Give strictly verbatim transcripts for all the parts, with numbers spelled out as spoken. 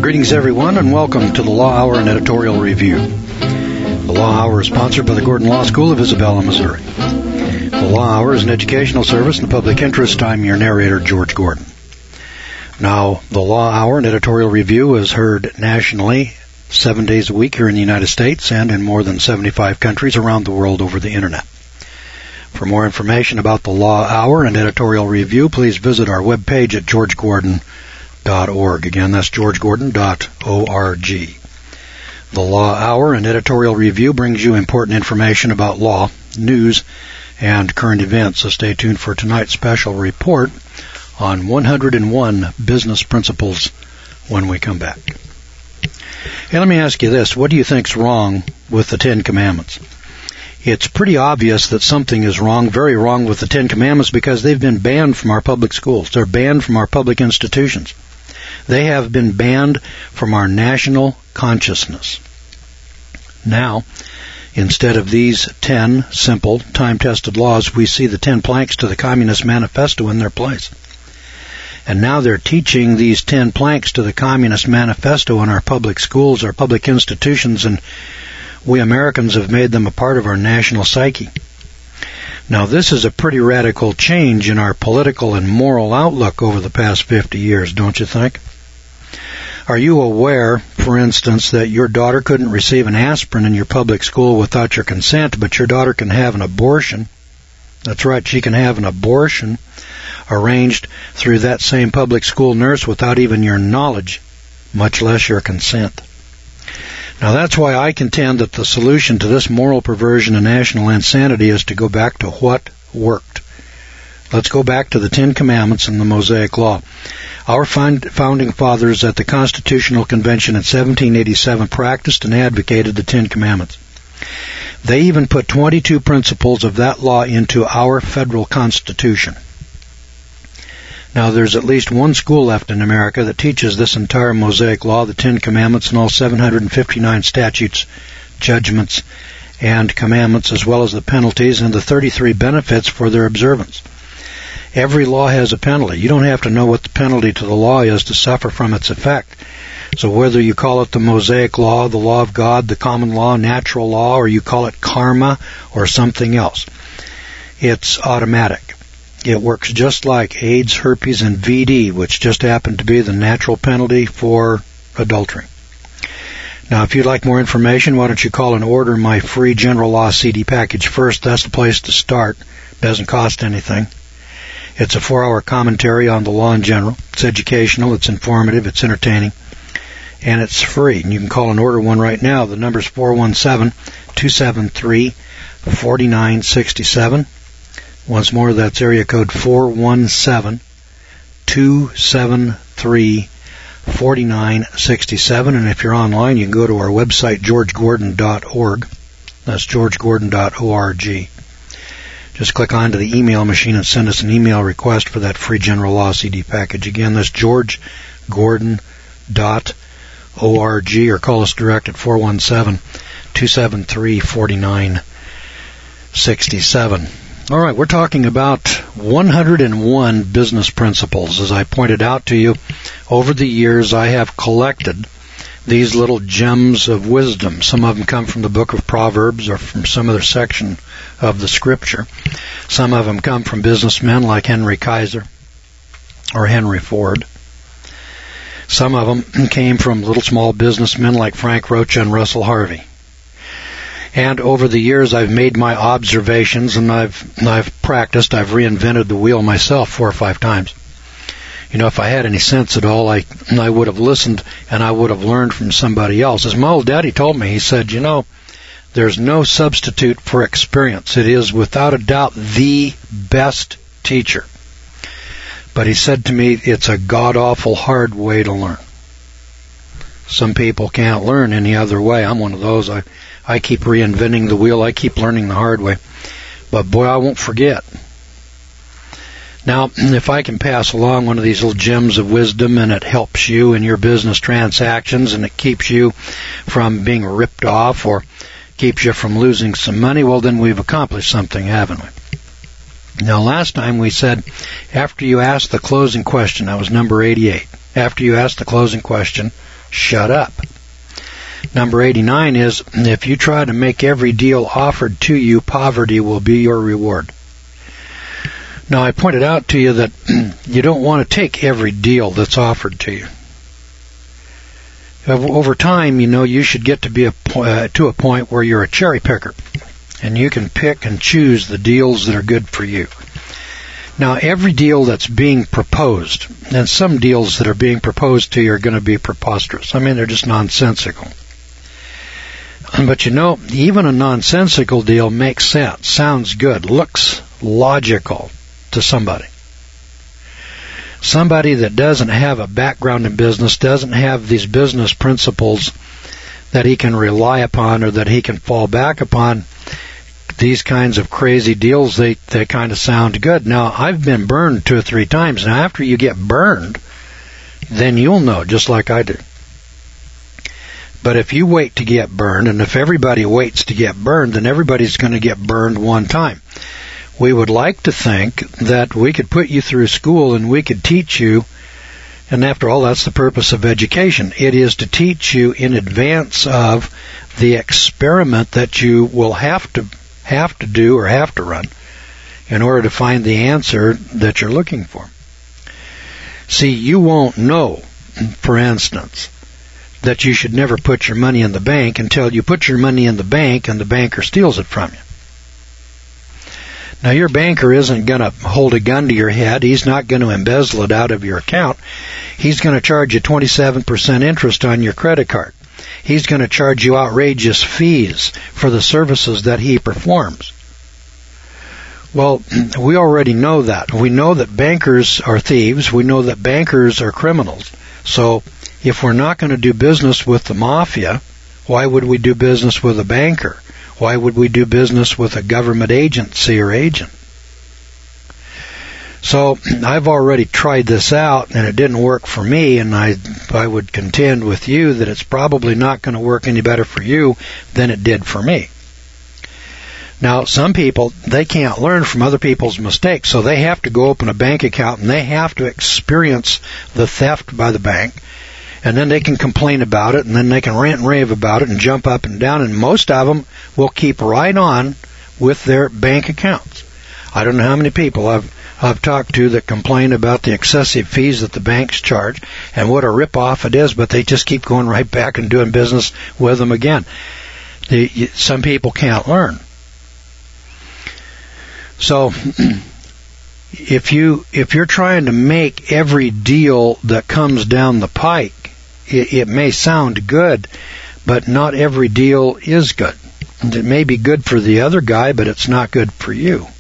Greetings, everyone, and welcome to the Law Hour and Editorial Review. The Law Hour is sponsored by the Gordon Law School of Isabella, Missouri. The Law Hour is an educational service in the public interest. I'm your narrator, George Gordon. Now, the Law Hour and Editorial Review is heard nationally seven days a week here in the United States and in more than seventy-five countries around the world over the Internet. For more information about the Law Hour and Editorial Review, please visit our webpage at george gordon dot org. Again, that's george gordon dot org. The Law Hour and Editorial Review brings you important information about law, news, and current events, so stay tuned for tonight's special report on one hundred one business principles when we come back. Hey, let me ask you this. What do you think's wrong with the Ten Commandments? It's pretty obvious that something is wrong, very wrong with the Ten Commandments, because they've been banned from our public schools. They're banned from our public institutions. They have been banned from our national consciousness. Now, instead of these ten simple, time-tested laws, we see the ten planks to the Communist Manifesto in their place. And now they're teaching these ten planks to the Communist Manifesto in our public schools, our public institutions, and we Americans have made them a part of our national psyche. Now, this is a pretty radical change in our political and moral outlook over the past fifty years, don't you think? Are you aware, for instance, that your daughter couldn't receive an aspirin in your public school without your consent, but your daughter can have an abortion? That's right, she can have an abortion arranged through that same public school nurse without even your knowledge, much less your consent. Now, that's why I contend that the solution to this moral perversion and national insanity is to go back to what worked. Let's go back to the Ten Commandments and the Mosaic Law. Our founding fathers at the Constitutional Convention in seventeen eighty-seven practiced and advocated the Ten Commandments. They even put twenty-two principles of that law into our federal Constitution. Now, there's at least one school left in America that teaches this entire Mosaic Law, the Ten Commandments, and all seven hundred fifty-nine statutes, judgments, and commandments, as well as the penalties and the thirty-three benefits for their observance. Every law has a penalty. You don't have to know what the penalty to the law is to suffer from its effect. So whether you call it the Mosaic Law, the Law of God, the common law, natural law, or you call it karma or something else, it's automatic. It works just like AIDS, herpes, and V D, which just happened to be the natural penalty for adultery. Now, if you'd like more information, why don't you call and order my free General Law C D package first? That's the place to start. It doesn't cost anything. It's a four-hour commentary on the law in general. It's educational, it's informative, it's entertaining, and it's free. And you can call and order one right now. The number's four one seven, two seven three, four nine six seven. Once more, that's area code four one seven, two seven three, four nine six seven. And if you're online, you can go to our website, george gordon dot org. That's george gordon dot org. Just click onto the email machine and send us an email request for that free General Law C D package. Again, that's george gordon dot org, or call us direct at four one seven, two seven three, four nine six seven. All right, we're talking about one hundred one business principles. As I pointed out to you, over the years I have collected these little gems of wisdom. Some of them come from the book of Proverbs or from some other section of the Scripture. Some of them come from businessmen like Henry Kaiser or Henry Ford. Some of them came from little small businessmen like Frank Rocha and Russell Harvey. And over the years, I've made my observations, and I've I've practiced. I've reinvented the wheel myself four or five times. You know, if I had any sense at all, I I would have listened and I would have learned from somebody else. As my old daddy told me, he said, you know, there's no substitute for experience. It is without a doubt the best teacher. But he said to me, it's a god-awful hard way to learn. Some people can't learn any other way. I'm one of those. I I keep reinventing the wheel. I keep learning the hard way. But boy, I won't forget. Now, if I can pass along one of these little gems of wisdom and it helps you in your business transactions and it keeps you from being ripped off or keeps you from losing some money, well, then we've accomplished something, haven't we? Now, last time we said after you ask the closing question, that was number eighty-eight, after you ask the closing question, shut up. Number eighty-nine is, if you try to make every deal offered to you, poverty will be your reward. Now, I pointed out to you that you don't want to take every deal that's offered to you. Over time, you know, you should get to be a, uh, to a point where you're a cherry picker, and you can pick and choose the deals that are good for you. Now, every deal that's being proposed, and some deals that are being proposed to you are going to be preposterous. I mean, they're just nonsensical. But you know, even a nonsensical deal makes sense, sounds good, looks logical to somebody. Somebody that doesn't have a background in business, doesn't have these business principles that he can rely upon or that he can fall back upon, these kinds of crazy deals, they, they kind of sound good. Now, I've been burned two or three times. Now, after you get burned, then you'll know, just like I do. But if you wait to get burned, and if everybody waits to get burned, then everybody's going to get burned one time. We would like to think that we could put you through school and we could teach you, and after all, that's the purpose of education. It is to teach you in advance of the experiment that you will have to have to do or have to run in order to find the answer that you're looking for. See, you won't know, for instance, that you should never put your money in the bank until you put your money in the bank and the banker steals it from you. Now, your banker isn't going to hold a gun to your head. He's not going to embezzle it out of your account. He's going to charge you twenty-seven percent interest on your credit card. He's going to charge you outrageous fees for the services that he performs. Well, we already know that. We know that bankers are thieves. We know that bankers are criminals. So if we're not going to do business with the mafia, why would we do business with a banker? Why would we do business with a government agency or agent? So I've already tried this out, and it didn't work for me, and I I would contend with you that it's probably not going to work any better for you than it did for me. Now, some people, they can't learn from other people's mistakes, so they have to go open a bank account, and they have to experience the theft by the bank, and then they can complain about it, and then they can rant and rave about it and jump up and down, and most of them will keep right on with their bank accounts. I don't know how many people I've I've talked to that complain about the excessive fees that the banks charge and what a rip-off it is, but they just keep going right back and doing business with them again. The, some people can't learn. So if you if you're trying to make every deal that comes down the pike, it, it may sound good, but not every deal is good. It may be good for the other guy, but it's not good for you.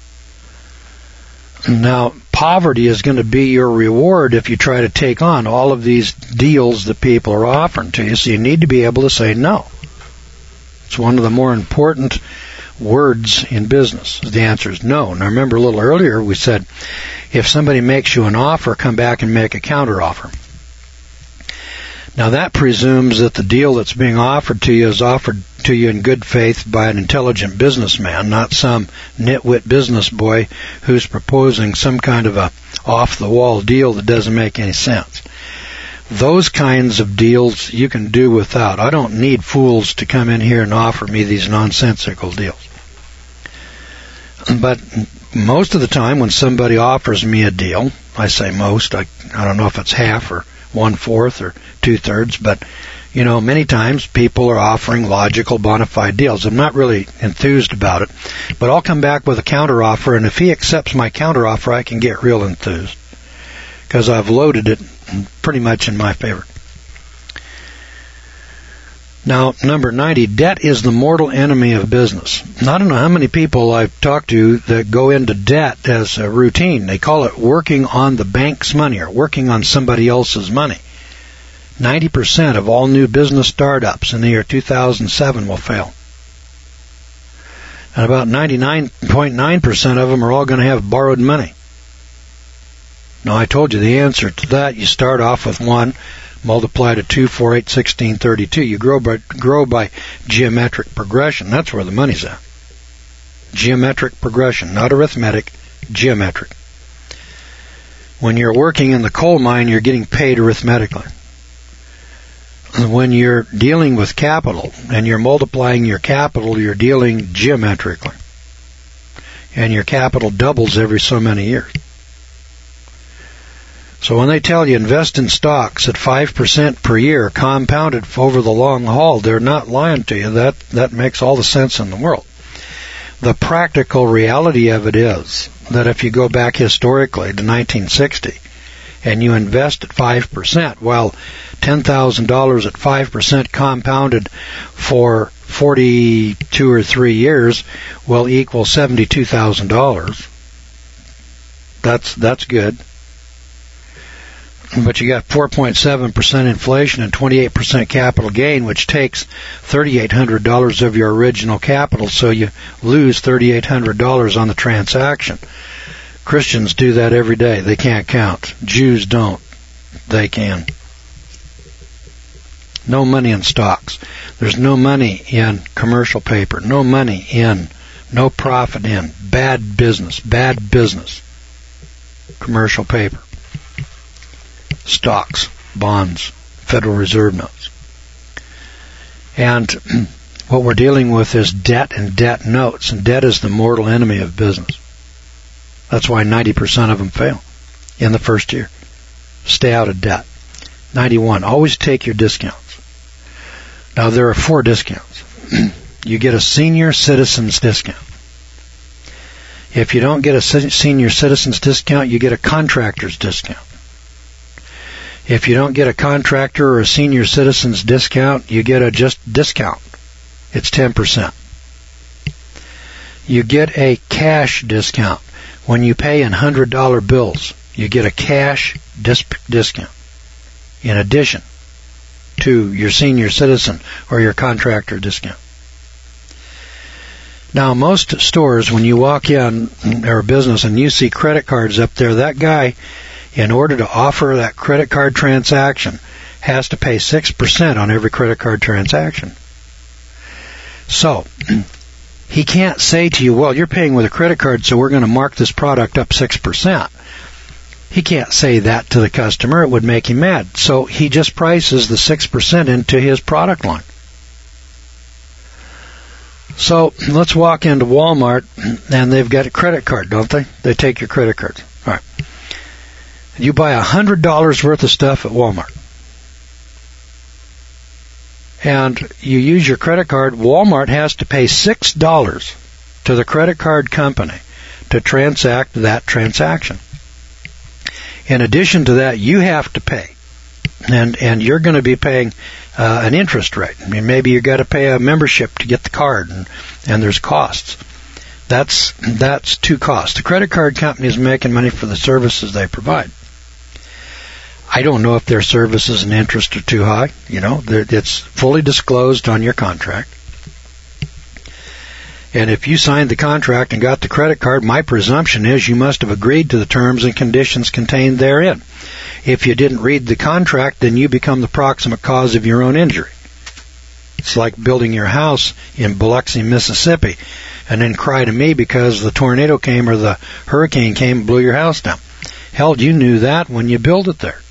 Now, poverty is going to be your reward if you try to take on all of these deals that people are offering to you, so you need to be able to say no. It's one of the more important words in business. The answer is no. Now, remember a little earlier we said, if somebody makes you an offer, come back and make a counter offer. Now, that presumes that the deal that's being offered to you is offered to you in good faith by an intelligent businessman, not some nitwit business boy who's proposing some kind of a off-the-wall deal that doesn't make any sense. Those kinds of deals you can do without. I don't need fools to come in here and offer me these nonsensical deals. But most of the time when somebody offers me a deal, I say most, I, I don't know if it's half or one-fourth or two-thirds, but, you know, many times people are offering logical, bona fide deals. I'm not really enthused about it, but I'll come back with a counteroffer, and if he accepts my counteroffer, I can get real enthused because I've loaded it pretty much in my favor. Now, number ninety, debt is the mortal enemy of business. Now, I don't know how many people I've talked to that go into debt as a routine. They call it working on the bank's money or working on somebody else's money. ninety percent of all new business startups in the year two thousand seven will fail. And about ninety-nine point nine percent of them are all going to have borrowed money. Now, I told you the answer to that. You start off with one, multiply to two, four, eight, sixteen, thirty-two. You grow by, grow by geometric progression. That's where the money's at. Geometric progression, not arithmetic, geometric. When you're working in the coal mine, you're getting paid arithmetically. when you're dealing with capital and you're multiplying your capital, you're dealing geometrically. And your capital doubles every so many years. So when they tell you invest in stocks at five percent per year, compounded over the long haul, they're not lying to you. That, that makes all the sense in the world. The practical reality of it is that if you go back historically to nineteen sixty and you invest at five percent, well, ten thousand dollars at five percent compounded for forty-two or three years will equal seventy-two thousand dollars. That's, that's good. But you got four point seven percent inflation and twenty-eight percent capital gain, which takes three thousand eight hundred dollars of your original capital, so you lose three thousand eight hundred dollars on the transaction. Christians do that every day. They can't count. Jews don't. They can. No money in stocks. There's no money in commercial paper. No money in. No profit in. Bad business. Bad business. Commercial paper. Stocks, bonds, Federal Reserve notes. And what we're dealing with is debt and debt notes, and debt is the mortal enemy of business. That's why ninety percent of them fail in the first year. Stay out of debt. ninety-one, always take your discounts. Now there are four discounts. You get a senior citizen's discount. If you don't get a senior citizen's discount, you get a contractor's discount. If you don't get a contractor or a senior citizen's discount, you get a just discount. It's ten percent. You get a cash discount. When you pay in one hundred dollar bills, you get a cash dis- discount in addition to your senior citizen or your contractor discount. Now, most stores, when you walk in or a business and you see credit cards up there, that guy, in order to offer that credit card transaction, has to pay six percent on every credit card transaction. So, he can't say to you, well, you're paying with a credit card, so we're going to mark this product up six percent. He can't say that to the customer. It would make him mad. So he just prices the six percent into his product line. So let's walk into Walmart, and they've got a credit card, don't they? They take your credit cards. All right. You buy one hundred dollars worth of stuff at Walmart. And you use your credit card. Walmart has to pay six dollars to the credit card company to transact that transaction. In addition to that, you have to pay. And and you're going to be paying uh, an interest rate. I mean, maybe you've got to pay a membership to get the card, and, and there's costs. That's that's two costs. The credit card company is making money for the services they provide. I don't know if their services and interest are too high. You know, it's fully disclosed on your contract. And if you signed the contract and got the credit card, my presumption is you must have agreed to the terms and conditions contained therein. If you didn't read the contract, then you become the proximate cause of your own injury. It's like building your house in Biloxi, Mississippi, and then cry to me because the tornado came or the hurricane came and blew your house down. Hell, you knew that when you built it there.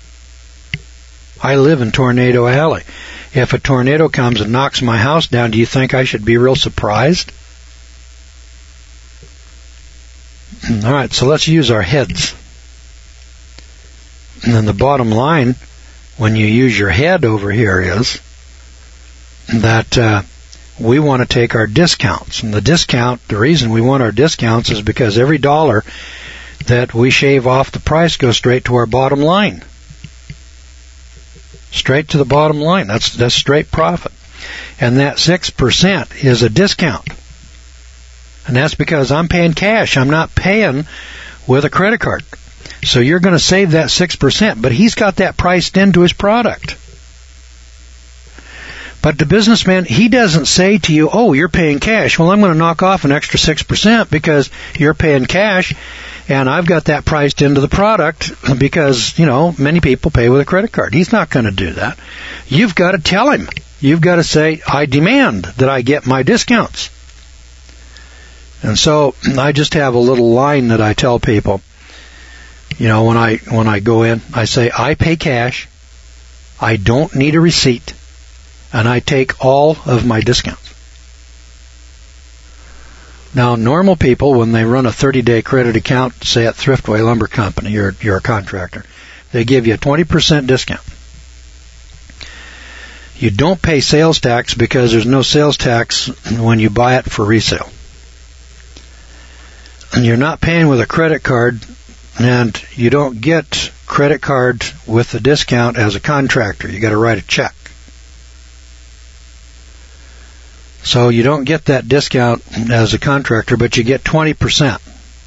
I live in Tornado Alley. If a tornado comes and knocks my house down, do you think I should be real surprised? All right, so let's use our heads. And then the bottom line, when you use your head over here, is that uh, we want to take our discounts. And the discount, the reason we want our discounts is because every dollar that we shave off the price goes straight to our bottom line. Straight to the bottom line. That's that's straight profit. And that six percent is a discount. And that's because I'm paying cash. I'm not paying with a credit card. So you're going to save that six percent, but he's got that priced into his product. But the businessman, he doesn't say to you, oh, you're paying cash. Well, I'm going to knock off an extra six percent because you're paying cash, and I've got that priced into the product because, you know, many people pay with a credit card. He's not going to do that. You've got to tell him. You've got to say, I demand that I get my discounts. And so I just have a little line that I tell people. You know, when I when I go in, I say, I pay cash, I don't need a receipt, and I take all of my discounts. Now, normal people, when they run a thirty-day credit account, say at Thriftway Lumber Company, you're, you're a contractor, they give you a twenty percent discount. You don't pay sales tax because there's no sales tax when you buy it for resale. And you're not paying with a credit card, and you don't get credit card with the discount as a contractor. You got to write a check. So you don't get that discount as a contractor, but you get twenty percent.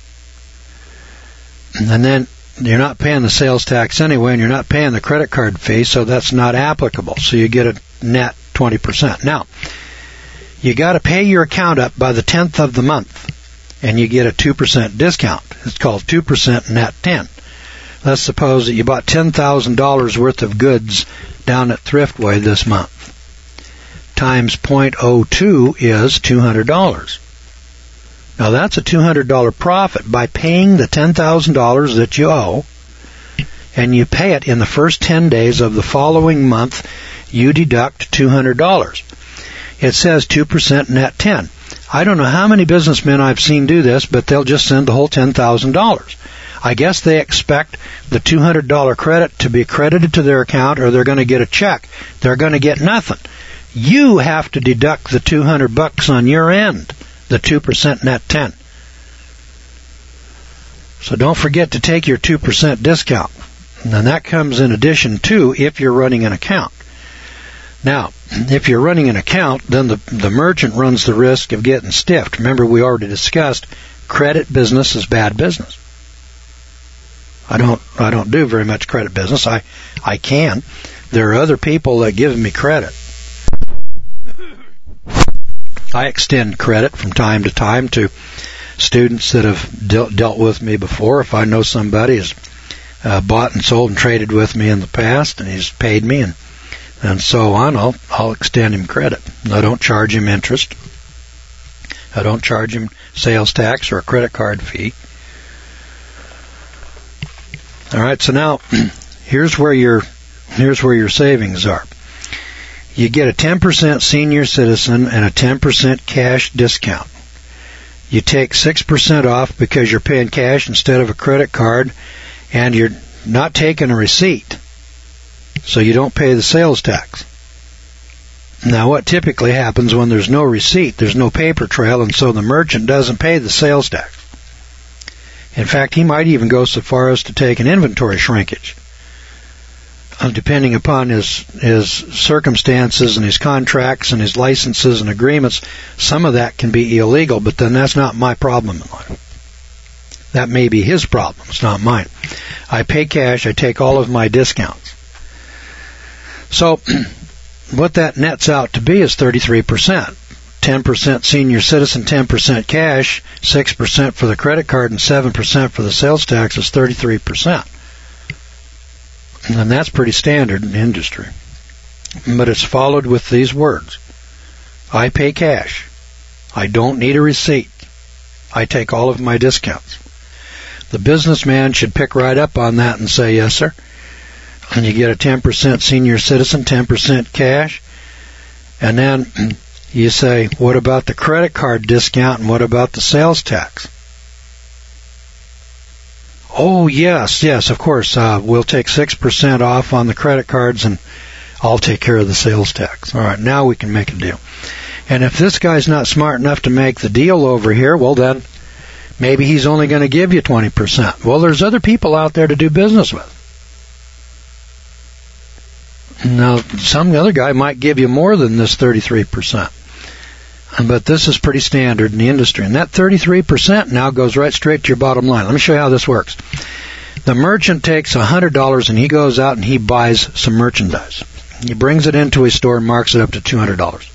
And then you're not paying the sales tax anyway, and you're not paying the credit card fee, so that's not applicable. So you get a net twenty percent. Now, you got to pay your account up by the tenth of the month, and you get a two percent discount. It's called two percent net ten. Let's suppose that you bought ten thousand dollars worth of goods down at Thriftway this month. Times zero point zero two is two hundred dollars. Now that's a two hundred dollars profit by paying the ten thousand dollars that you owe, and you pay it in the first ten days of the following month. You deduct two hundred dollars. It says two percent net ten. I don't know how many businessmen I've seen do this, but they'll just send the whole ten thousand dollars. I guess they expect the two hundred dollars credit to be credited to their account, or they're going to get a check. They're going to get nothing. You have to deduct the two hundred bucks on your end, the two percent net ten. So don't forget to take your two percent discount. And that comes in addition to if you're running an account. Now, if you're running an account, then the, the merchant runs the risk of getting stiffed. Remember, we already discussed credit business is bad business. I don't I don't do very much credit business. I, I can. There are other people that give me credit. I extend credit from time to time to students that have dealt, dealt with me before. If I know somebody has uh, bought and sold and traded with me in the past, and he's paid me and and so on, I'll I'll extend him credit. I don't charge him interest. I don't charge him sales tax or a credit card fee. All right, so now here's where your here's where your savings are. You get a ten percent senior citizen and a ten percent cash discount. You take six percent off because you're paying cash instead of a credit card, and you're not taking a receipt, so you don't pay the sales tax. Now, what typically happens when there's no receipt, there's no paper trail, and so the merchant doesn't pay the sales tax. In fact, he might even go so far as to take an inventory shrinkage. Depending upon his his circumstances and his contracts and his licenses and agreements, some of that can be illegal, but then that's not my problem in life. That may be his problem. It's not mine. I pay cash. I take all of my discounts. So what that nets out to be is thirty-three percent. ten percent senior citizen, ten percent cash, six percent for the credit card, and seven percent for the sales tax is thirty-three percent. And that's pretty standard in the industry. But it's followed with these words. I pay cash. I don't need a receipt. I take all of my discounts. The businessman should pick right up on that and say, yes, sir. And you get a ten percent senior citizen, ten percent cash. And then you say, what about the credit card discount and what about the sales tax? Oh, yes, yes, of course. Uh, we'll take six percent off on the credit cards, and I'll take care of the sales tax. All right, now we can make a deal. And if this guy's not smart enough to make the deal over here, well, then maybe he's only going to give you twenty percent. Well, there's other people out there to do business with. Now, some other guy might give you more than this thirty-three percent. But this is pretty standard in the industry. And that thirty-three percent now goes right straight to your bottom line. Let me show you how this works. The merchant takes one hundred dollars and he goes out and he buys some merchandise. He brings it into his store and marks it up to two hundred dollars.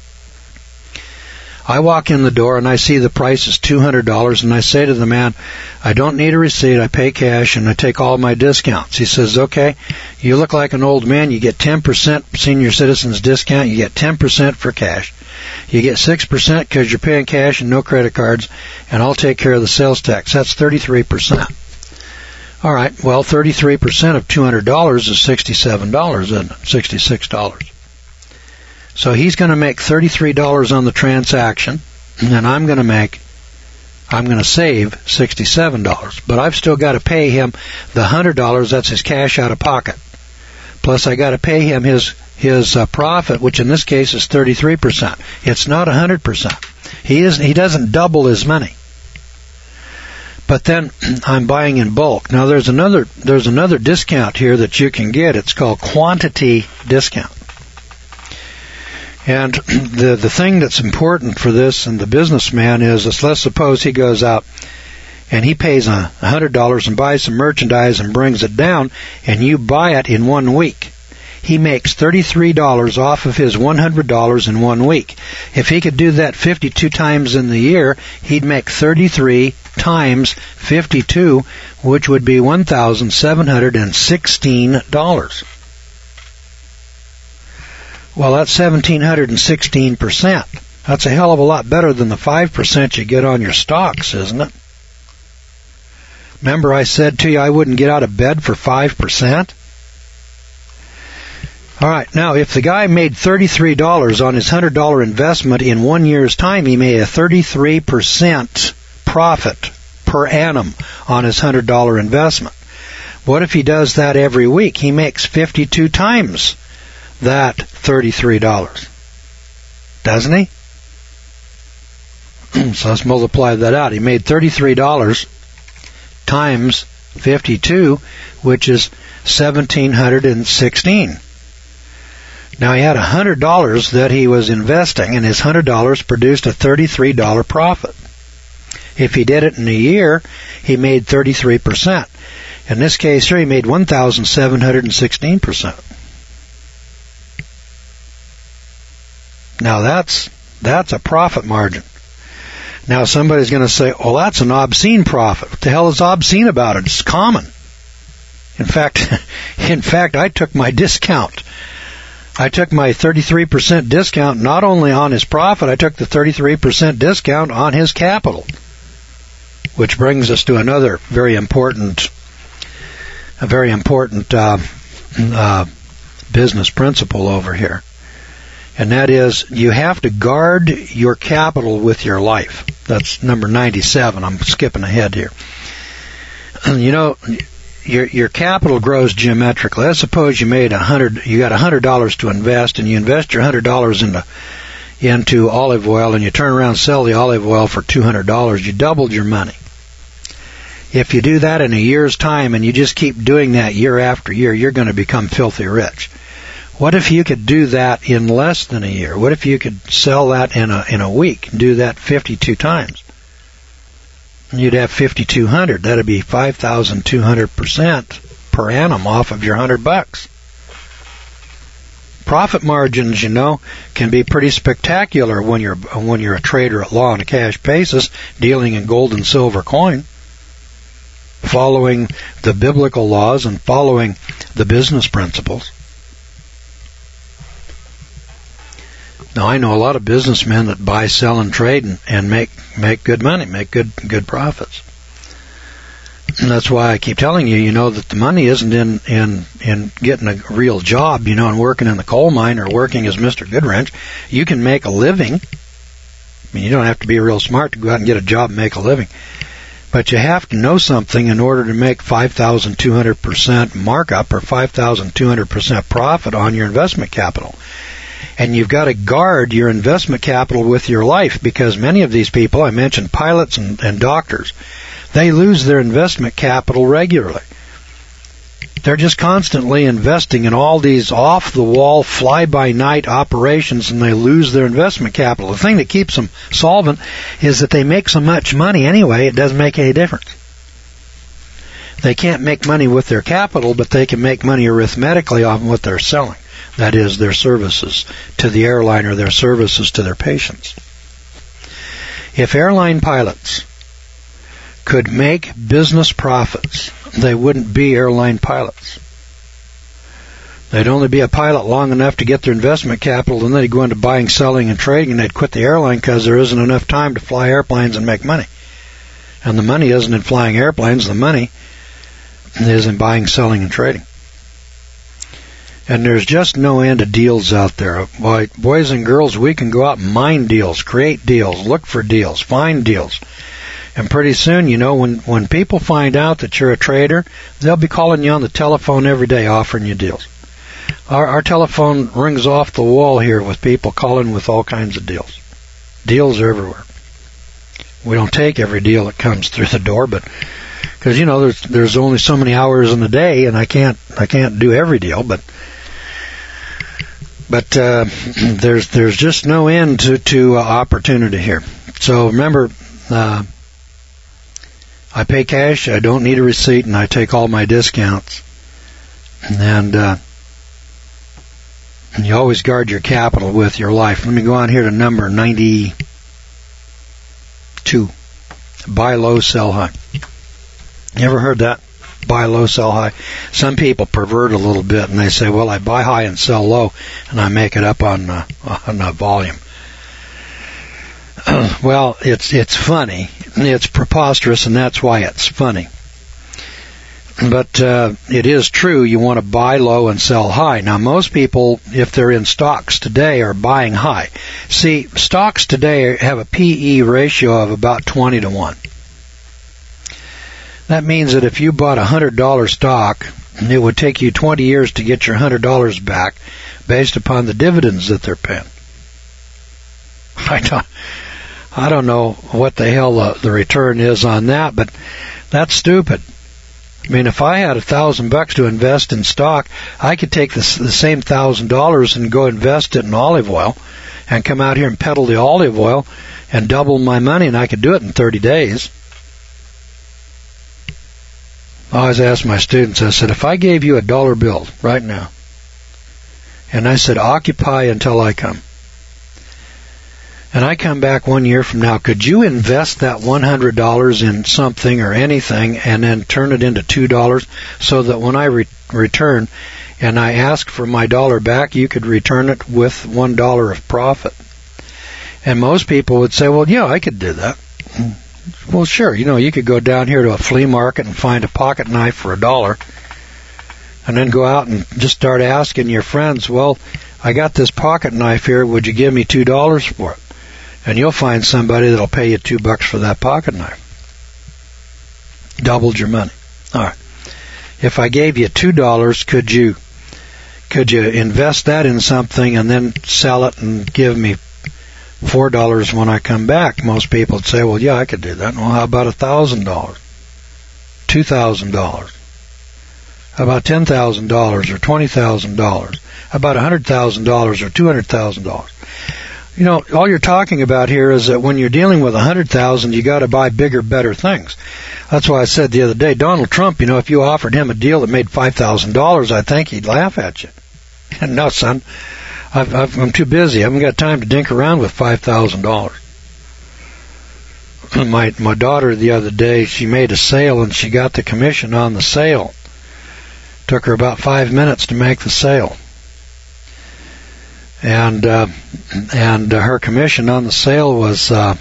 I walk in the door and I see the price is two hundred dollars, and I say to the man, I don't need a receipt, I pay cash, and I take all my discounts. He says, okay, you look like an old man, you get ten percent senior citizens discount, you get ten percent for cash. You get six percent because you're paying cash and no credit cards, and I'll take care of the sales tax. That's thirty-three percent. All right, well, thirty-three percent of two hundred dollars is sixty-seven dollars, isn't it? sixty-six dollars. So he's going to make thirty-three dollars on the transaction, and I'm going to make, I'm going to save sixty-seven dollars. But I've still got to pay him the one hundred dollars, that's his cash out of pocket. Plus I got to pay him his his uh, profit, which in this case is thirty-three percent. It's not one hundred percent. He isn't, he doesn't double his money. But then I'm buying in bulk. Now there's another there's another discount here that you can get. It's called quantity discount. And the the thing that's important for this and the businessman is, is let's suppose he goes out and he pays a hundred dollars and buys some merchandise and brings it down, and you buy it in one week. He makes thirty-three dollars off of his one hundred dollars in one week. If he could do that fifty-two times in the year, he'd make thirty-three times fifty-two, which would be one thousand seven hundred sixteen dollars. Well, that's one thousand seven hundred sixteen percent. That's a hell of a lot better than the five percent you get on your stocks, isn't it? Remember I said to you I wouldn't get out of bed for five percent? All right, now if the guy made thirty-three dollars on his one hundred dollars investment in one year's time, he made a thirty-three percent profit per annum on his one hundred dollars investment. What if he does that every week? He makes fifty-two times that thirty-three dollars. Doesn't he? So let's multiply that out. He made thirty-three dollars times fifty-two, which is one thousand seven hundred sixteen. Now he had one hundred dollars that he was investing, and his one hundred dollars produced a thirty-three dollars profit. If he did it in a year, he made thirty-three percent. In this case here, he made one thousand seven hundred sixteen percent. Now that's that's a profit margin. Now somebody's going to say, oh, that's an obscene profit. What the hell is obscene about it? It's common. In fact, in fact, I took my discount. I took my thirty-three percent discount not only on his profit, I took the thirty-three percent discount on his capital. Which brings us to another very important, a very important uh, uh, business principle over here. And that is, you have to guard your capital with your life. That's number ninety-seven. I'm skipping ahead here. You know, your your capital grows geometrically. Let's suppose you made a hundred, you got a hundred dollars to invest, and you invest your hundred dollars into into olive oil, and you turn around and sell the olive oil for two hundred dollars. You doubled your money. If you do that in a year's time, and you just keep doing that year after year, you're going to become filthy rich. What if you could do that in less than a year? What if you could sell that in a in a week and do that fifty-two times? You'd have fifty-two hundred. That'd be five thousand two hundred percent per annum off of your one hundred bucks. Profit margins, you know, can be pretty spectacular when you're when you're a trader at law on a cash basis, dealing in gold and silver coin, following the biblical laws and following the business principles. Now, I know a lot of businessmen that buy, sell, and trade and, and make make good money, make good good profits. And that's why I keep telling you, you know, that the money isn't in, in, in getting a real job, you know, and working in the coal mine or working as Mister Goodwrench. You can make a living. I mean, you don't have to be real smart to go out and get a job and make a living. But you have to know something in order to make five thousand two hundred percent markup or five thousand two hundred percent profit on your investment capital. And you've got to guard your investment capital with your life, because many of these people, I mentioned pilots and, and doctors, they lose their investment capital regularly. They're just constantly investing in all these off-the-wall, fly-by-night operations, and they lose their investment capital. The thing that keeps them solvent is that they make so much money anyway, it doesn't make any difference. They can't make money with their capital, but they can make money arithmetically on what they're selling. That is, their services to the airline or their services to their patients. If airline pilots could make business profits, they wouldn't be airline pilots. They'd only be a pilot long enough to get their investment capital, and then they'd go into buying, selling, and trading, and they'd quit the airline because there isn't enough time to fly airplanes and make money. And the money isn't in flying airplanes. The money is in buying, selling, and trading. And there's just no end of deals out there. Boy, boys and girls, we can go out and mine deals, create deals, look for deals, find deals. And pretty soon, you know, when, when people find out that you're a trader, they'll be calling you on the telephone every day offering you deals. Our, our telephone rings off the wall here with people calling with all kinds of deals. Deals are everywhere. We don't take every deal that comes through the door, but because, you know, there's there's only so many hours in the day, and I can't I can't do every deal, but but uh, there's there's just no end to to uh, opportunity here. So remember. Uh, I pay cash, I don't need a receipt, and I take all my discounts. And, uh, and you always guard your capital with your life. Let me go on here to number ninety-two. Buy low, sell high. You ever heard that? Buy low, sell high. Some people pervert a little bit, and they say, well, I buy high and sell low, and I make it up on, uh, on uh, volume. Uh, well, it's it's funny. It's preposterous, and that's why it's funny. But uh, it is true. You want to buy low and sell high. Now, most people, if they're in stocks today, are buying high. See, stocks today have a P E ratio of about twenty to one. That means that if you bought a one hundred dollars stock, it would take you twenty years to get your one hundred dollars back based upon the dividends that they're paying. I don't... I don't know what the hell the, the return is on that, but that's stupid. I mean, if I had a thousand bucks to invest in stock, I could take this, the same thousand dollars and go invest it in olive oil and come out here and peddle the olive oil and double my money, and I could do it in thirty days. I always ask my students, I said, if I gave you a dollar bill right now, and I said, occupy until I come, and I come back one year from now, could you invest that one hundred dollars in something or anything and then turn it into two dollars so that when I re- return and I ask for my dollar back, you could return it with one dollar of profit? And most people would say, well, yeah, I could do that. Well, sure. You know, you could go down here to a flea market and find a pocket knife for a dollar and then go out and just start asking your friends, well, I got this pocket knife here. Would you give me two dollars for it? And you'll find somebody that'll pay you two bucks for that pocket knife. Doubled your money. All right. If I gave you two dollars, could you could you invest that in something and then sell it and give me four dollars when I come back? Most people would say, well, yeah, I could do that. Well, how about a thousand dollars, two thousand dollars? How about ten thousand dollars or twenty thousand dollars? How about a hundred thousand dollars or two hundred thousand dollars? You know, all you're talking about here is that when you're dealing with a hundred thousand, you got to buy bigger, better things. That's why I said the other day, Donald Trump, you know, if you offered him a deal that made five thousand dollars, I think he'd laugh at you. And no, son, I've, I've, I'm too busy. I haven't got time to dink around with five thousand dollars. My my daughter the other day, she made a sale and she got the commission on the sale. Took her about five minutes to make the sale. And uh, and uh, her commission on the sale was uh,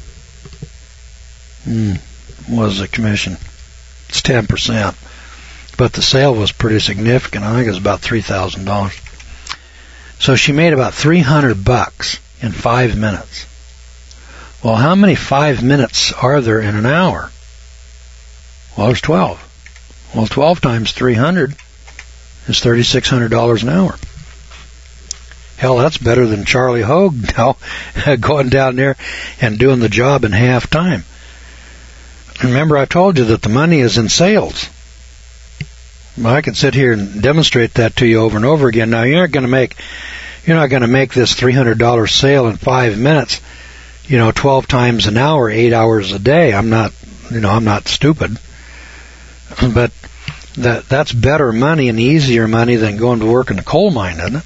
mm, was a commission. It's ten percent, but the sale was pretty significant. I think it was about three thousand dollars. So she made about three hundred bucks in five minutes. Well, how many five minutes are there in an hour? Well, there's twelve. Well, twelve times three hundred is thirty-six hundred dollars an hour. Hell, that's better than Charlie Hogue now, going down there and doing the job in half time. Remember, I told you that the money is in sales. Well, I can sit here and demonstrate that to you over and over again. Now, you're not going to make, you're not going to make this three hundred dollars sale in five minutes. You know, twelve times an hour, eight hours a day. I'm not, you know, I'm not stupid. But that that's better money and easier money than going to work in a coal mine, isn't it?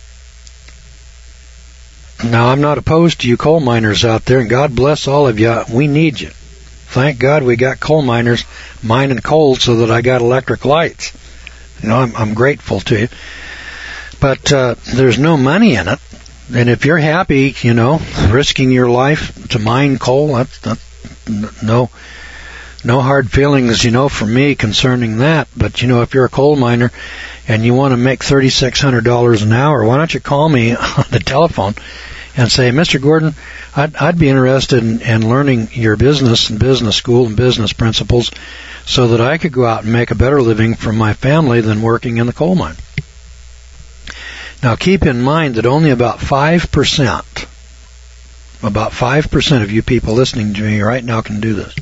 Now, I'm not opposed to you coal miners out there, and God bless all of you. We need you. Thank God we got coal miners mining coal so that I got electric lights. You know, I'm, I'm grateful to you. But uh, there's no money in it. And if you're happy, you know, risking your life to mine coal, that's, that's no no hard feelings, you know, for me concerning that. But, you know, if you're a coal miner and you want to make thirty-six hundred dollars an hour, why don't you call me on the telephone and say, Mister Gordon, I'd, I'd be interested in, in learning your business and business school and business principles so that I could go out and make a better living for my family than working in the coal mine. Now, keep in mind that only about five percent, about five percent of you people listening to me right now can do this.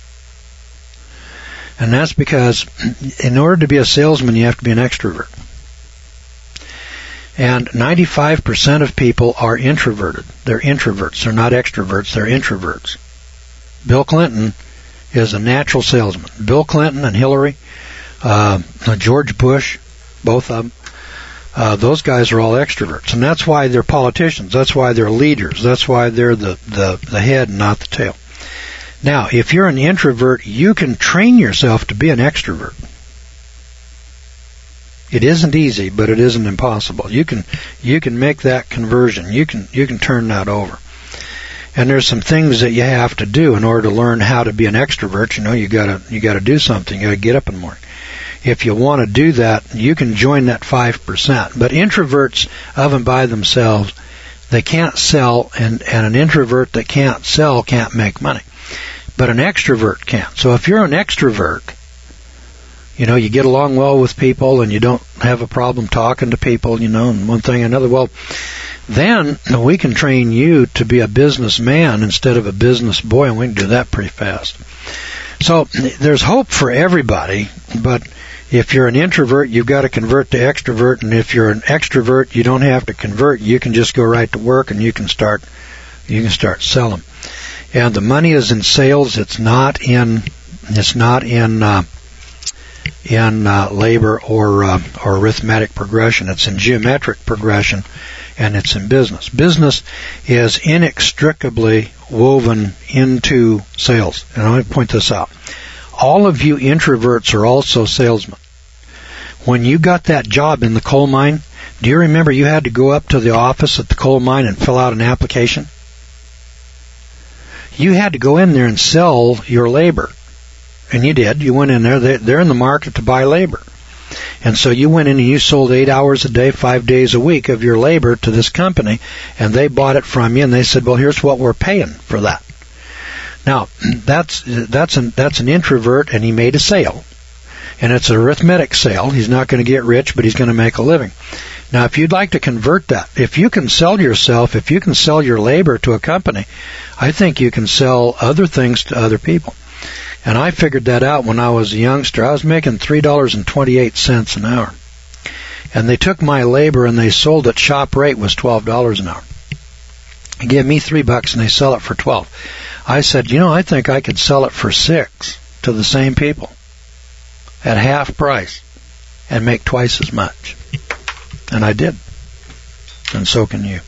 And that's because in order to be a salesman, you have to be an extrovert. And ninety-five percent of people are introverted. They're introverts. They're not extroverts. They're introverts. Bill Clinton is a natural salesman. Bill Clinton and Hillary, uh, George Bush, both of them, uh, those guys are all extroverts. And that's why they're politicians. That's why they're leaders. That's why they're the, the, the head and not the tail. Now, if you're an introvert, you can train yourself to be an extrovert. It isn't easy, but it isn't impossible. You can you can make that conversion. You can you can turn that over. And there's some things that you have to do in order to learn how to be an extrovert. You know, you gotta you gotta do something. You gotta get up in the morning. If you want to do that, you can join that five percent. But introverts of and by themselves, they can't sell, and, and an introvert that can't sell can't make money. But an extrovert can. So if you're an extrovert, you know, you get along well with people and you don't have a problem talking to people, you know, and one thing and another. Well, then we can train you to be a businessman instead of a business boy, and we can do that pretty fast. So there's hope for everybody, but if you're an introvert, you've got to convert to extrovert, and if you're an extrovert, you don't have to convert. You can just go right to work and you can start you can start selling. And the money is in sales. It's not in it's not in uh, in uh, labor or uh, or arithmetic progression. It's in geometric progression, and it's in business. Business is inextricably woven into sales. And let me point this out. All of you introverts are also salesmen. When you got that job in the coal mine, do you remember you had to go up to the office at the coal mine and fill out an application? You had to go in there and sell your labor. And you did. You went in there. They're in the market to buy labor. And so you went in and you sold eight hours a day, five days a week of your labor to this company, and they bought it from you, and they said, well, here's what we're paying for that. Now, that's that's an, that's an introvert, and he made a sale. And it's an arithmetic sale. He's not going to get rich, but he's going to make a living. Now, if you'd like to convert that, if you can sell yourself, if you can sell your labor to a company, I think you can sell other things to other people. And I figured that out when I was a youngster. I was making three dollars and twenty-eight cents an hour. And they took my labor and they sold it. Shop rate was twelve dollars an hour. They gave me three bucks and they sell it for twelve. I said, you know, I think I could sell it for six to the same people at half price and make twice as much. And I did. And so can you.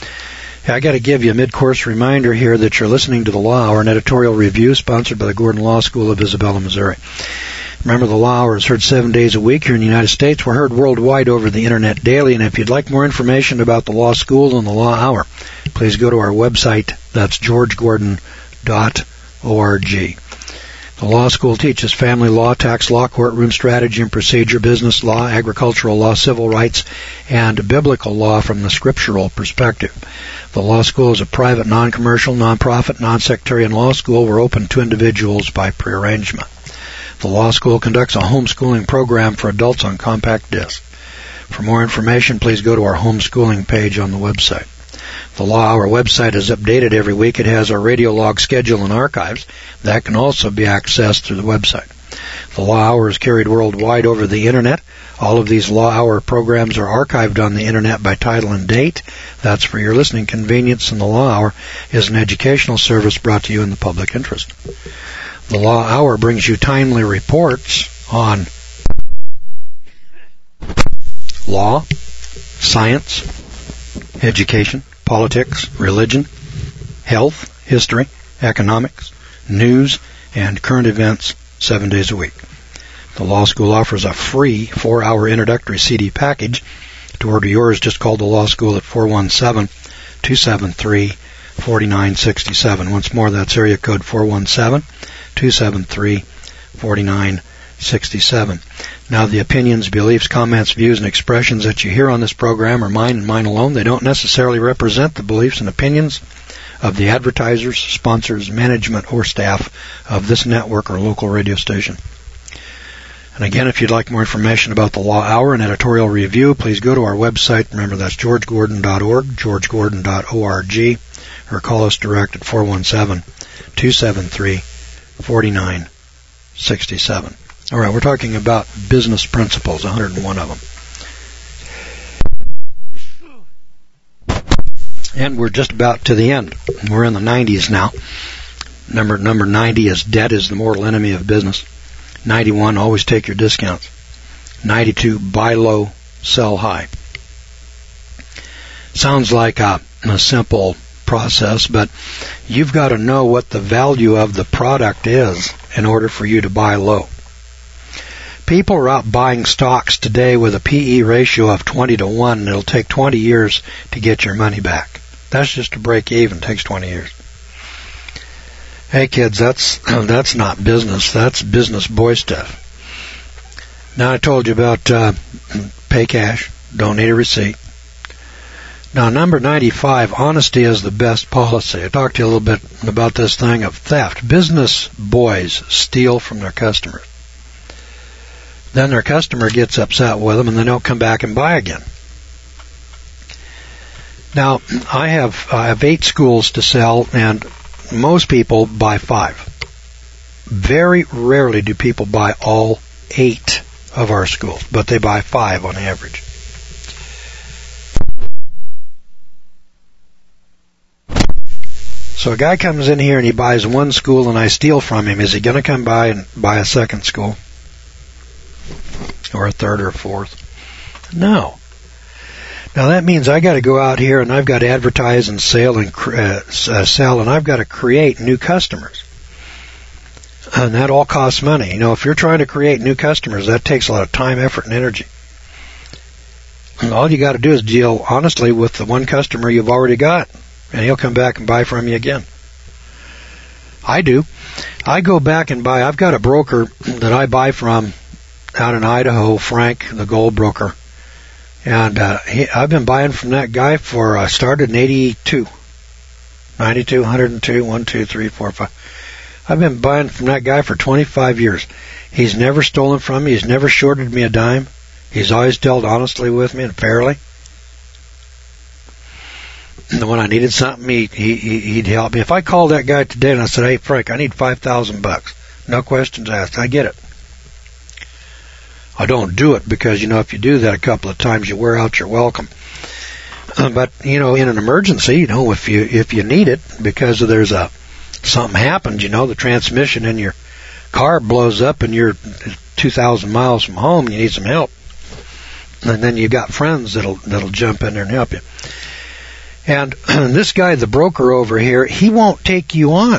I got to give you a mid-course reminder here that you're listening to the Law Hour, an editorial review sponsored by the Gordon Law School of Isabella, Missouri. Remember, the Law Hour is heard seven days a week here in the United States. We're heard worldwide over the Internet daily, and if you'd like more information about the Law School and the Law Hour, please go to our website. That's george gordon dot org. The law school teaches family law, tax law, courtroom strategy and procedure, business law, agricultural law, civil rights, and biblical law from the scriptural perspective. The law school is a private, non-commercial, non-profit, non-sectarian law school. We're open to individuals by prearrangement. The law school conducts a homeschooling program for adults on compact disc. For more information, please go to our homeschooling page on the website. The Law Hour website is updated every week. It has our radio log schedule and archives. That can also be accessed through the website. The Law Hour is carried worldwide over the Internet. All of these Law Hour programs are archived on the Internet by title and date. That's for your listening convenience, and the Law Hour is an educational service brought to you in the public interest. The Law Hour brings you timely reports on law, science, education, politics, religion, health, history, economics, news, and current events seven days a week. The Law School offers a free four-hour introductory C D package. To order yours, just call the Law School at four one seven, two seven three, four nine six seven. Once more, that's area code four one seven, two seven three, four nine six seven. Now, the opinions, beliefs, comments, views, and expressions that you hear on this program are mine and mine alone. They don't necessarily represent the beliefs and opinions of the advertisers, sponsors, management, or staff of this network or local radio station. And again, if you'd like more information about the Law Hour and editorial review, please go to our website. Remember, that's george gordon dot org, george gordon dot org, or call us direct at four one seven, two seven three, four nine six seven. All right, we're talking about business principles, one hundred one of them. And we're just about to the end. We're in the nineties now. Number number ninety is debt is the mortal enemy of business. ninety-one, always take your discounts. ninety-two, buy low, sell high. Sounds like a, a simple process, but you've got to know what the value of the product is in order for you to buy low. People are out buying stocks today with a P E ratio of twenty to one, and it'll take twenty years to get your money back. That's just to break even. It takes twenty years. Hey kids, that's that's not business. That's business boy stuff. Now, I told you about uh, pay cash. Don't need a receipt. Now, number ninety-five, honesty is the best policy. I talked to you a little bit about this thing of theft. Business boys steal from their customers. Then their customer gets upset with them, and they don't come back and buy again. Now, I have I have eight schools to sell, and most people buy five. Very rarely do people buy all eight of our schools, but they buy five on average. So a guy comes in here and he buys one school and I steal from him. Is he going to come by and buy a second school? Or a third or a fourth? No. Now that means I got to go out here and I've got to advertise and sell and uh, uh, sell, and I've got to create new customers. And that all costs money. You know, if you're trying to create new customers, that takes a lot of time, effort, and energy. And all you got to do is deal honestly with the one customer you've already got, and he'll come back and buy from you again. I do. I go back and buy. I've got a broker that I buy from out in Idaho, Frank, the gold broker. And uh, he, I've been buying from that guy for, I uh, started in eighty-two. ninety-two, one oh two, one, two, three, four, five. I've been buying from that guy for twenty-five years. He's never stolen from me. He's never shorted me a dime. He's always dealt honestly with me and fairly. And when I needed something, he, he, he'd help me. If I called that guy today and I said, hey, Frank, I need five thousand bucks. No questions asked. I get it. I don't do it because, you know, if you do that a couple of times, you wear out your welcome. Uh, but, you know, in an emergency, you know, if you if you need it because there's a something happened, you know, the transmission in your car blows up and you're two thousand miles from home, you need some help. And then you got friends that'll that'll jump in there and help you. And this guy, the broker over here, he won't take you on.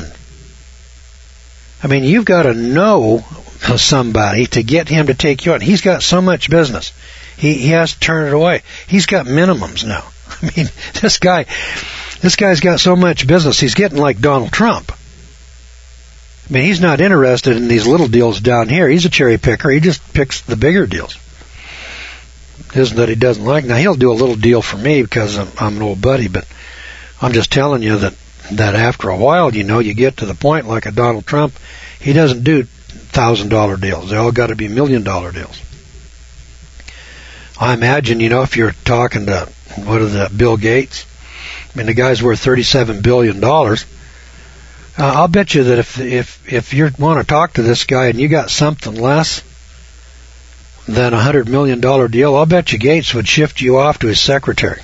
I mean, you've got to know somebody to get him to take you on. He's got so much business. He, he has to turn it away. He's got minimums now. I mean, this guy, this guy's got so much business. He's getting like Donald Trump. I mean, he's not interested in these little deals down here. He's a cherry picker. He just picks the bigger deals. It isn't that he doesn't like. Now, he'll do a little deal for me because I'm, I'm an old buddy, but I'm just telling you that, that after a while, you know, you get to the point like a Donald Trump, he doesn't do one thousand dollar deals. They all got to be million dollar deals. I imagine, you know, if you're talking to, what is that, Bill Gates? I mean, the guy's worth thirty-seven billion dollars. Uh, I'll bet you that if if if you want to talk to this guy and you got something less than a hundred million dollar deal, I'll bet you Gates would shift you off to his secretary.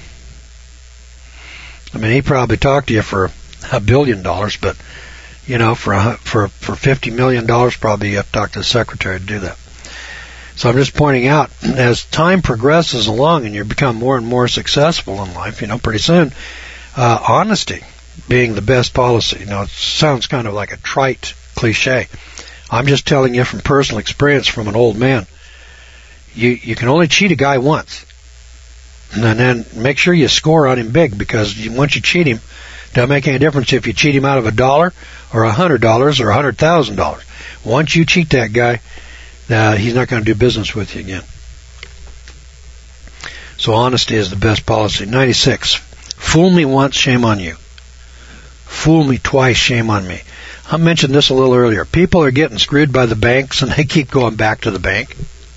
I mean, he probably talked to you for a billion dollars, but you know, for a, for for fifty million dollars, probably you have to talk to the secretary to do that. So I'm just pointing out, as time progresses along and you become more and more successful in life, you know, pretty soon, uh, honesty being the best policy. You know, it sounds kind of like a trite cliche. I'm just telling you from personal experience from an old man. You you can only cheat a guy once. And then make sure you score on him big, because once you cheat him, Doesn't make any difference if you cheat him out of a dollar or a hundred dollars or a hundred thousand dollars. Once you cheat that guy, uh, he's not going to do business with you again. So honesty is the best policy. ninety-six. Fool me once, shame on you. Fool me twice, shame on me. I mentioned this a little earlier. People are getting screwed by the banks, and they keep going back to the bank.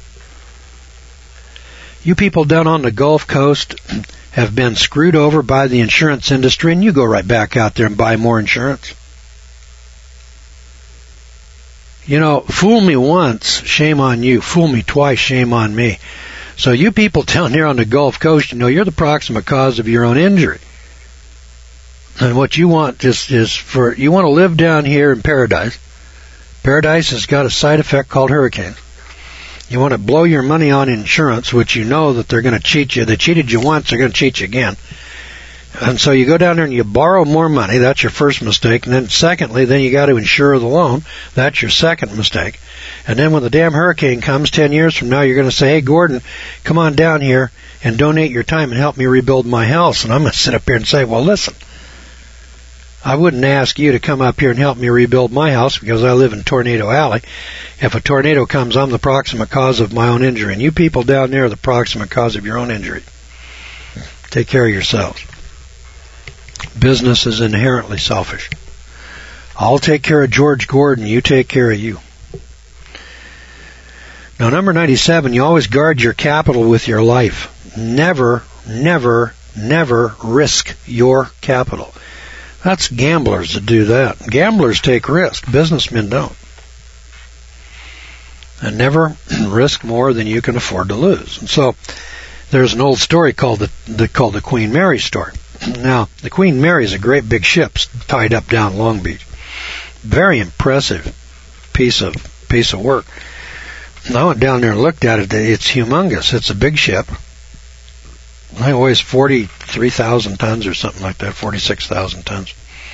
You people down on the Gulf Coast have been screwed over by the insurance industry, and you go right back out there and buy more insurance. You know, fool me once, shame on you. Fool me twice, shame on me. So you people down here on the Gulf Coast, you know, you're the proximate cause of your own injury. And what you want is, is for, you want to live down here in paradise. Paradise has got a side effect called hurricanes. You want to blow your money on insurance, which you know that they're going to cheat you. They cheated you once, they're going to cheat you again. And so you go down there and you borrow more money. That's your first mistake. And then secondly, then you got to insure the loan. That's your second mistake. And then when the damn hurricane comes ten years from now, you're going to say, hey, Gordon, come on down here and donate your time and help me rebuild my house. And I'm going to sit up here and say, well, listen, I wouldn't ask you to come up here and help me rebuild my house because I live in Tornado Alley. If a tornado comes, I'm the proximate cause of my own injury. And you people down there are the proximate cause of your own injury. Take care of yourselves. Business is inherently selfish. I'll take care of George Gordon. You take care of you. Now, number ninety-seven, you always guard your capital with your life. Never, never, never risk your capital. That's gamblers that do that. Gamblers take risk. Businessmen don't. And never risk more than you can afford to lose. And so there's an old story called the, the called the Queen Mary story. Now, the Queen Mary is a great big ship tied up down Long Beach. Very impressive piece of piece of work. And I went down there and looked at it. It's humongous. It's a big ship. I think it weighs forty-three thousand tons or something like that, forty-six thousand tons.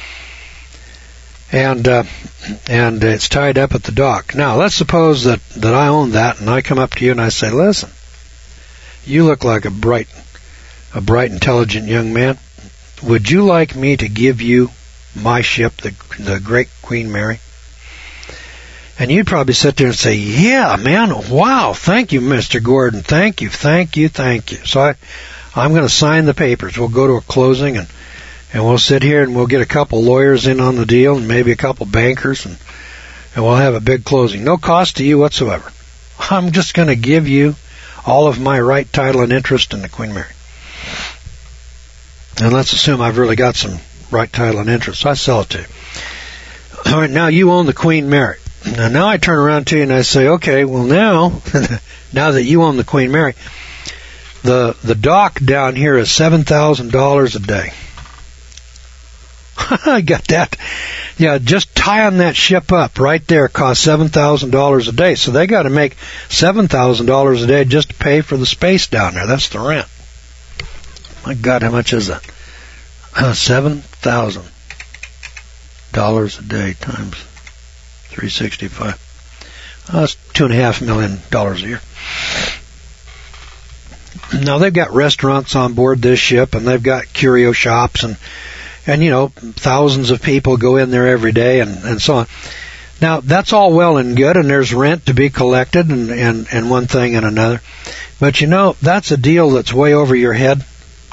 And uh, and it's tied up at the dock. Now, let's suppose that, that I own that, and I come up to you and I say, listen, you look like a bright, a bright, intelligent young man. Would you like me to give you my ship, the the Great Queen Mary? And you'd probably sit there and say, yeah, man, wow, thank you, Mister Gordon, thank you, thank you, thank you. So I, I'm going to sign the papers. We'll go to a closing, and, and we'll sit here, and we'll get a couple lawyers in on the deal, and maybe a couple bankers, and, and we'll have a big closing. No cost to you whatsoever. I'm just going to give you all of my right, title, and interest in the Queen Mary. And let's assume I've really got some right, title, and interest. I sell it to you. All right, now you own the Queen Mary. Now, now I turn around to you and I say, okay, well now, now that you own the Queen Mary, the the dock down here is seven thousand dollars a day. I got that. Yeah, just tying that ship up right there costs seven thousand dollars a day. So they got to make seven thousand dollars a day just to pay for the space down there. That's the rent. My God, how much is that? Uh, seven thousand dollars a day times three sixty-five. Uh, that's two and a half million dollars a year. Now they've got restaurants on board this ship, and they've got curio shops, and and you know thousands of people go in there every day, and, and so on. Now that's all well and good, and there's rent to be collected, and, and and one thing and another. But you know that's a deal that's way over your head.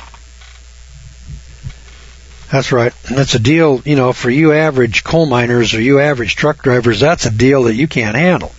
That's right. That's a deal, you know, for you average coal miners or you average truck drivers, that's a deal that you can't handle.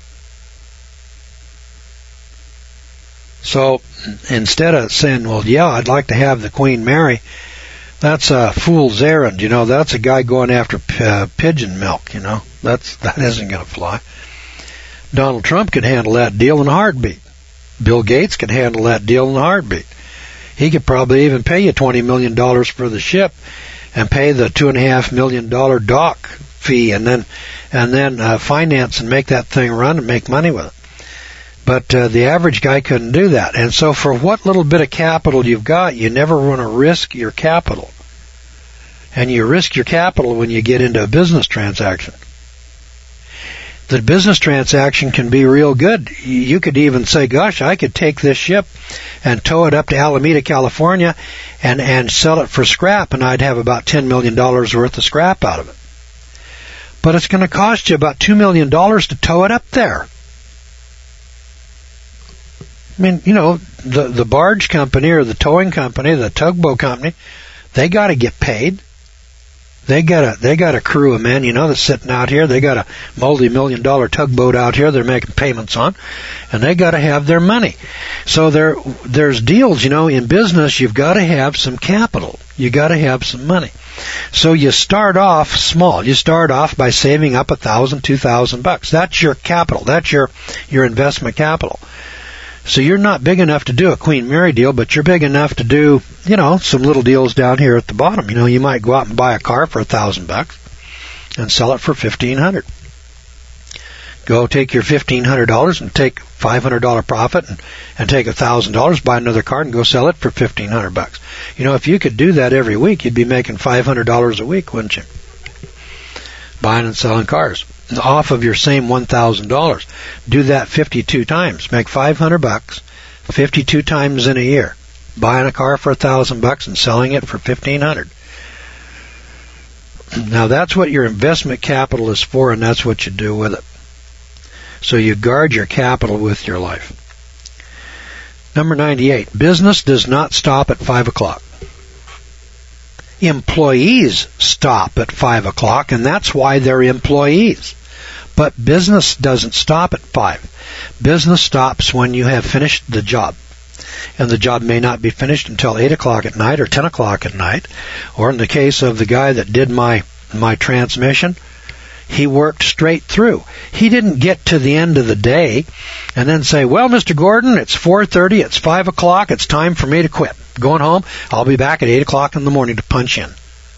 So instead of saying, well, yeah, I'd like to have the Queen Mary, that's a fool's errand, you know. That's a guy going after uh, pigeon milk, you know. That's that isn't going to fly. Donald Trump could handle that deal in a heartbeat. Bill Gates could handle that deal in a heartbeat. He could probably even pay you twenty million dollars for the ship and pay the two and a half million dollar dock fee, and then and then uh, finance and make that thing run and make money with it. But uh, the average guy couldn't do that. And so for what little bit of capital you've got, you never want to risk your capital. And you risk your capital when you get into a business transaction. the business transaction can be real good. You could even say, gosh, I could take this ship and tow it up to Alameda, California, and, and sell it for scrap, and I'd have about ten million dollars worth of scrap out of it. But it's going to cost you about two million dollars to tow it up there. I mean, you know, the, the barge company or the towing company, the tugboat company, they got to get paid. They got a they got a crew of men, you know, that's sitting out here. They got a multi-million dollar tugboat out here they're making payments on, and they got to have their money. So there there's deals, you know, in business. You've got to have some capital. You got to have some money. So you start off small. You start off by saving up a thousand, two thousand bucks. That's your capital. That's your your investment capital. So you're not big enough to do a Queen Mary deal, but you're big enough to do, you know, some little deals down here at the bottom. You know, you might go out and buy a car for a thousand bucks and sell it for fifteen hundred. Go take your fifteen hundred dollars and take five hundred dollar profit and, and take a thousand dollars, buy another car and go sell it for fifteen hundred bucks. You know, if you could do that every week, you'd be making five hundred dollars a week, wouldn't you? Buying and selling cars off of your same one thousand dollars. Do that fifty-two times. Make five hundred bucks fifty-two times in a year. Buying a car for a thousand bucks and selling it for fifteen hundred. Now that's what your investment capital is for, and that's what you do with it. So you guard your capital with your life. Number ninety-eight. Business does not stop at five o'clock. Employees stop at five o'clock, and that's why they're employees. But business doesn't stop at five. Business stops when you have finished the job. And the job may not be finished until eight o'clock at night or ten o'clock at night. Or in the case of the guy that did my, my transmission, he worked straight through. He didn't get to the end of the day and then say, well, Mister Gordon, it's four thirty, it's five o'clock, it's time for me to quit. Going home, I'll be back at eight o'clock in the morning to punch in.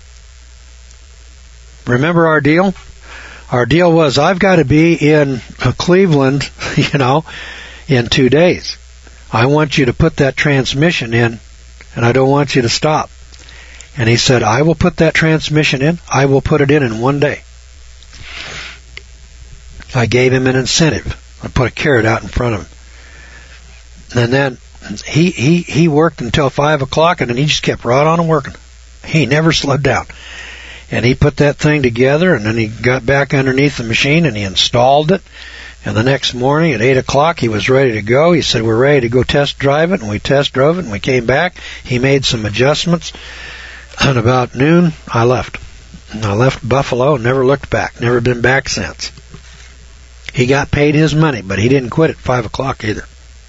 Remember our deal? Our deal was, I've got to be in Cleveland, you know, in two days. I want you to put that transmission in, and I don't want you to stop. And he said, I will put that transmission in. I will put it in in one day. I gave him an incentive. I put a carrot out in front of him. And then he he he worked until five o'clock, and then he just kept right on working. He never slowed down. And he put that thing together, and then he got back underneath the machine, and he installed it. And the next morning at eight o'clock, he was ready to go. He said, we're ready to go test drive it, and we test drove it, and we came back. He made some adjustments. And about noon, I left. And I left Buffalo and never looked back. Never been back since. He got paid his money, but he didn't quit at five o'clock either.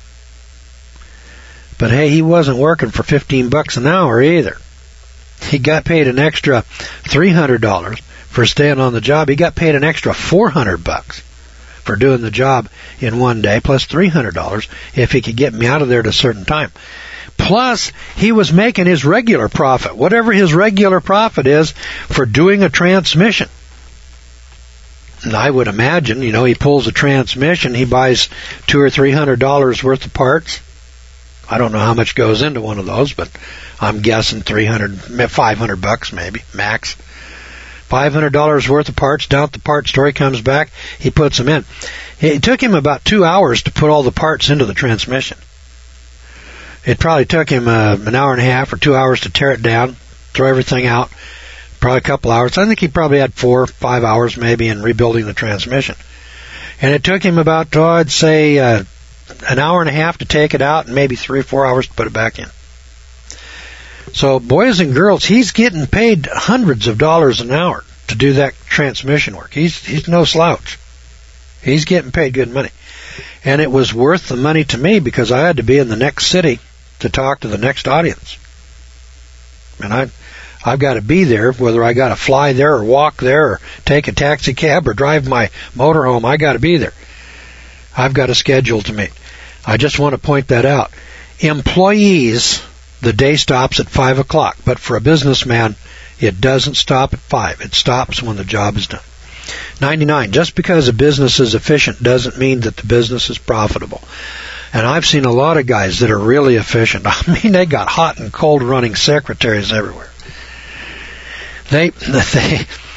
But hey, he wasn't working for fifteen bucks an hour either. He got paid an extra three hundred dollars for staying on the job. He got paid an extra four hundred bucks for doing the job in one day, plus three hundred dollars if he could get me out of there at a certain time. Plus, he was making his regular profit, whatever his regular profit is for doing a transmission. And I would imagine, you know, he pulls a transmission, he buys two or three hundred dollars worth of parts. I don't know how much goes into one of those, but I'm guessing three hundred, five hundred bucks maybe, max. five hundred dollars worth of parts down at the part store. He comes back, he puts them in. It took him about two hours to put all the parts into the transmission. It probably took him uh, an hour and a half or two hours to tear it down, throw everything out. Probably a couple hours. I think he probably had four, five hours maybe in rebuilding the transmission. And it took him about, oh, I'd say, uh, an hour and a half to take it out and maybe three or four hours to put it back in. So, boys and girls, he's getting paid hundreds of dollars an hour to do that transmission work. He's he's no slouch. He's getting paid good money. And it was worth the money to me because I had to be in the next city to talk to the next audience. And I, I've got to be there, whether I got to fly there or walk there or take a taxi cab or drive my motorhome, I got to be there. I've got a schedule to meet. I just want to point that out. Employees, the day stops at five o'clock, but for a businessman, it doesn't stop at five. It stops when the job is done. ninety-nine. Just because a business is efficient doesn't mean that the business is profitable. And I've seen a lot of guys that are really efficient. I mean, they got hot and cold running secretaries everywhere. They, they,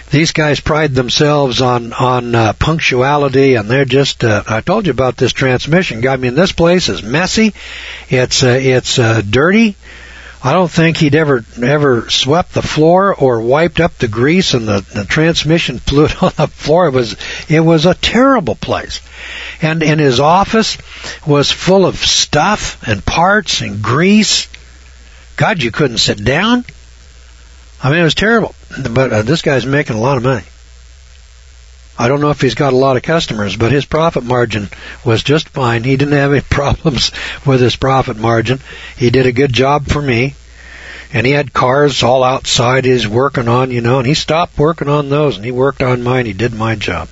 These guys pride themselves on on uh, punctuality, and they're just. Uh, I told you about this transmission guy. I mean, this place is messy. It's uh, it's uh, dirty. I don't think he'd ever ever swept the floor or wiped up the grease and the, the transmission fluid on the floor. It was it was a terrible place, and in his office was full of stuff and parts and grease. God, you couldn't sit down. I mean, it was terrible. But uh, this guy's making a lot of money. I don't know if he's got a lot of customers, but his profit margin was just fine. He didn't have any problems with his profit margin. He did a good job for me. And he had cars all outside he's working on, you know, and he stopped working on those, and he worked on mine. He did my job.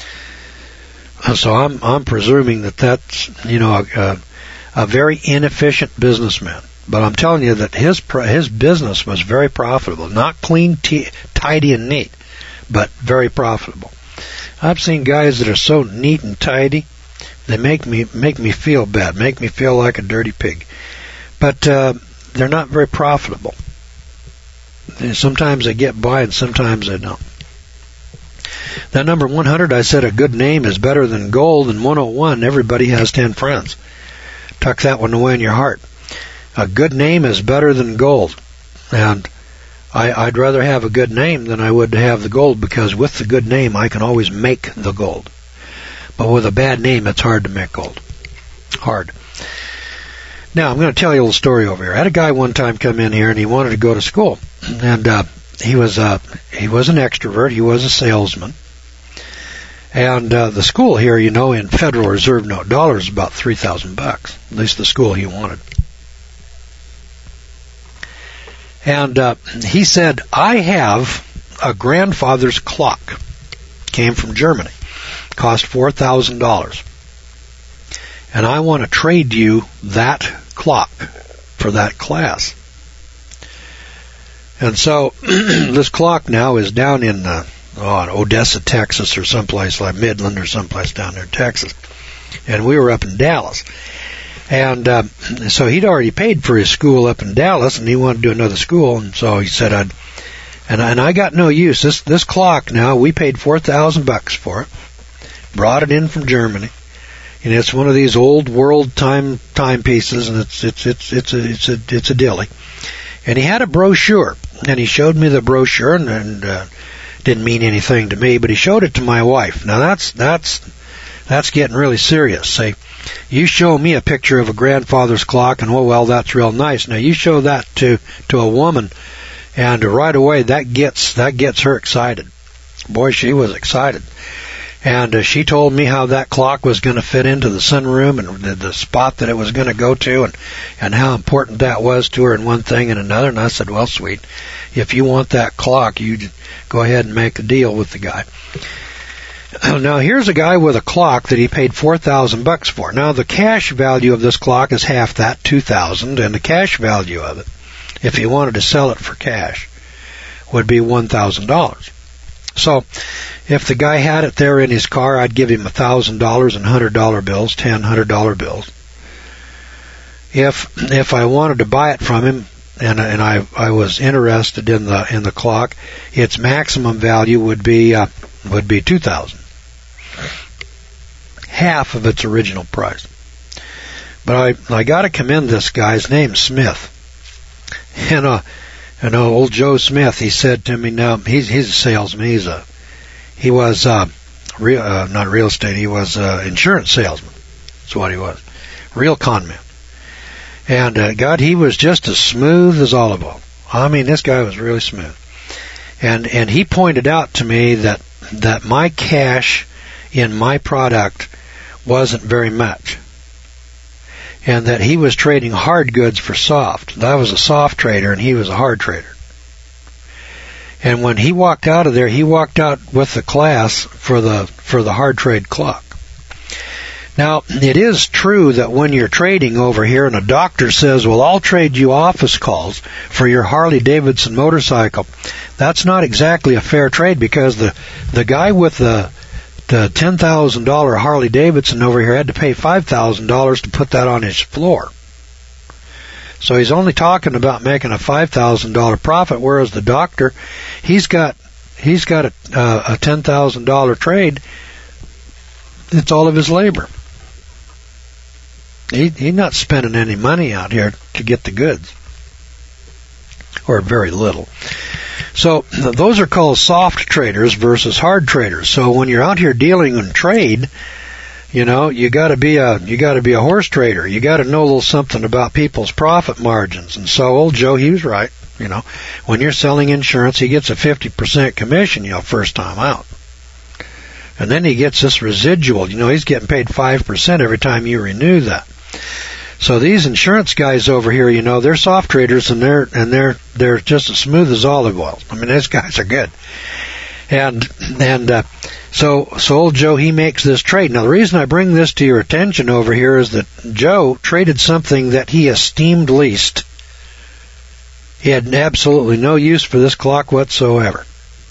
So I'm I'm presuming that that's, you know, a, a very inefficient businessman. But I'm telling you that his his business was very profitable. Not clean, t- tidy, and neat, but very profitable. I've seen guys that are so neat and tidy, they make me make me feel bad, make me feel like a dirty pig. But uh, they're not very profitable. Sometimes they get by, and sometimes they don't. That number one hundred, I said a good name is better than gold, and one oh one, everybody has ten friends. Tuck that one away in your heart. A good name is better than gold. And I, I'd rather have a good name than I would have the gold, because with the good name, I can always make the gold. But with a bad name, it's hard to make gold. Hard. Now, I'm going to tell you a little story over here. I had a guy one time come in here, and he wanted to go to school. And uh, he was uh, he was an extrovert. He was a salesman. And uh, the school here, you know, in Federal Reserve note dollars is about three thousand bucks. At least the school he wanted. And uh, he said, I have a grandfather's clock. Came from Germany. Cost four thousand dollars. And I want to trade you that clock for that class. And so this clock now is down in, uh, oh, in Odessa, Texas, or someplace like Midland or someplace down there in Texas. And we were up in Dallas. And uh, so he'd already paid for his school up in Dallas, and he wanted to do another school, and so he said, I'd, and, and I got no use. This this clock now, we paid four thousand bucks for it, brought it in from Germany, and it's one of these old world time timepieces, and it's it's it's it's a it's a it's a dilly. And he had a brochure, and he showed me the brochure, and, and uh, didn't mean anything to me, but he showed it to my wife. Now that's that's that's getting really serious. Say, you show me a picture of a grandfather's clock, and oh well, that's real nice. Now you show that to to a woman, and right away that gets that gets her excited. Boy, she was excited. And uh, she told me how that clock was going to fit into the sunroom, and the, the spot that it was going to go to, and, and how important that was to her in one thing and another. And I said, well, sweet, if you want that clock, you go ahead and make a deal with the guy. Now, here's a guy with a clock that he paid four thousand bucks for. Now, the cash value of this clock is half that, two thousand, and the cash value of it, if he wanted to sell it for cash, would be one thousand dollars. So, if the guy had it there in his car, I'd give him one thousand dollars in one hundred dollar bills, ten one hundred dollar bills. If if I wanted to buy it from him, and and I I was interested in the in the clock, its maximum value would be uh, would be two thousand, half of its original price. But I I got to commend this guy's name, Smith. And uh, and uh, old Joe Smith, he said to me, now he's he's a salesman. He's a he was uh, real uh, not real estate. He was uh, insurance salesman. That's what he was, real con man. And uh, God, he was just as smooth as olive oil. I mean, this guy was really smooth. And and he pointed out to me that that my cash in my product wasn't very much, and that he was trading hard goods for soft. I was a soft trader, and he was a hard trader. And when he walked out of there, he walked out with the class for the for the hard trade clock. Now, it is true that when you're trading over here and a doctor says, well, I'll trade you office calls for your Harley-Davidson motorcycle, that's not exactly a fair trade, because the, the guy with the the ten thousand dollars Harley-Davidson over here had to pay five thousand dollars to put that on his floor. So he's only talking about making a five thousand dollars profit, whereas the doctor, he's got he's got a, uh, a ten thousand dollars trade. It's all of his labor. He, he's not spending any money out here to get the goods, or very little. So those are called soft traders versus hard traders. So when you're out here dealing in trade, you know, you got to be a you got to be a horse trader. You got to know a little something about people's profit margins. And so old Joe, he was right. You know, when you're selling insurance, he gets a fifty percent commission, you know, first time out. And then he gets this residual. You know, he's getting paid five percent every time you renew that. So these insurance guys over here, you know, they're soft traders, and they're and they're they're just as smooth as olive oil. I mean, these guys are good. And and uh, so so old Joe, he makes this trade. Now the reason I bring this to your attention over here is that Joe traded something that he esteemed least. He had absolutely no use for this clock whatsoever.